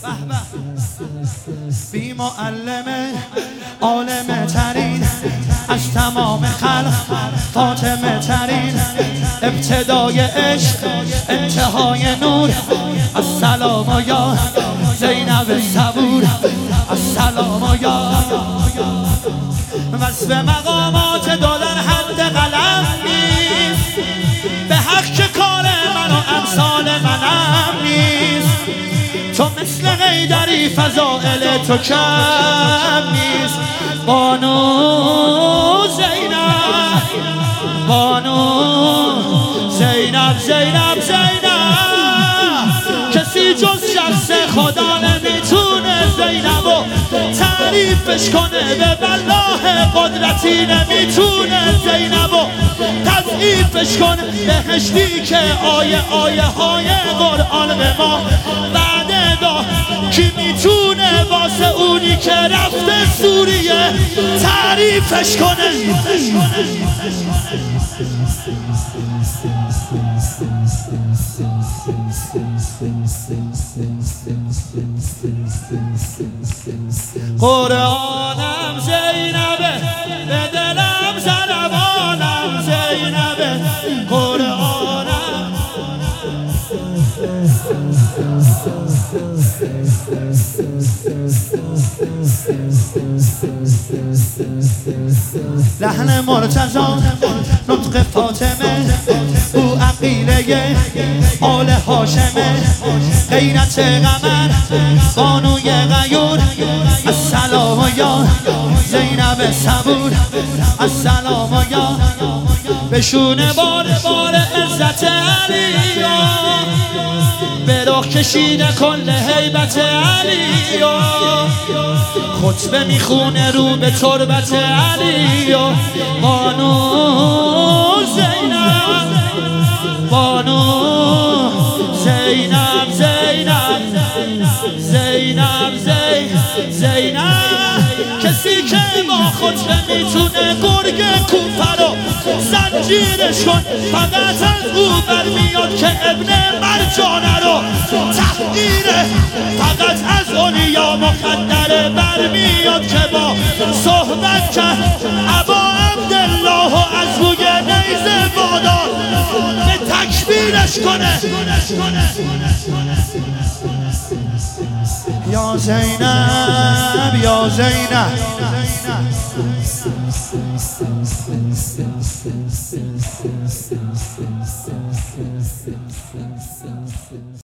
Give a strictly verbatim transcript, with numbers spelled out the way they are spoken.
بی معلم عالم ترین از تمام خلق فاطمه ترین ابتدای عشق انتهای نور السلام یا زینب صبور السلام یا وصف مقامات دادن حد قلم نیست به حق که کار من و امثال منم نیست تو مثل حیدری فضائل تو کم نیست بانو زینب بانو زینب زینب زینب کسی جز شخص خدا نمیتونه زینبو تعریفش کنه به والله قدرتی نمیتونه زینبو تضعیفش کنه بهشتی که آیه آیه های قرآن به ما بعد دا کی میتونه واسه اونی که رفته سوریه تعریفش کنه قرآنم زینبه به دلم زنبانم زینبه قرآنم لحن مرتضی نطق فاطمه او عقیله آل هاشمه غیرت قمر بانوی غیور السلام یا زینب صبور السلام یا بشونه بار بار عزت علی به رخ کشیده کل هیبت علی خطبه میخونه رو به تربت علی بانو زینب بانو زینب زینب زینب زینب زینب کسی که با خطبه میتونه گرگ کوفه رو زنجیرش کن فقط از او برمیاد که ابن مرجانه رو تحقیره فقط از اولیا مقدره برمیاد که با صحبت کرد ابا عبدالله و از روی نیزه وادار به تکبیرش کنه یا زینب یا زینب